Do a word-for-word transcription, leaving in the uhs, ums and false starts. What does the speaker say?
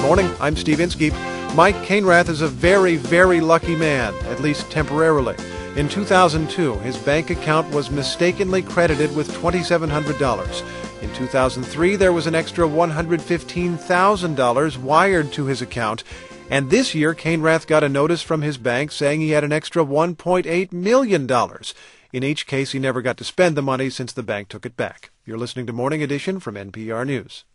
Morning, I'm Steve Inskeep. Mike Cainrath is a very, very lucky man, at least temporarily. In two thousand two, his bank account was mistakenly credited with two thousand seven hundred dollars. In two thousand three, there was an extra one hundred fifteen thousand dollars wired to his account. And this year, Cainrath got a notice from his bank saying he had an extra one point eight million dollars. In each case, he never got to spend the money since the bank took it back. You're listening to Morning Edition from N P R News.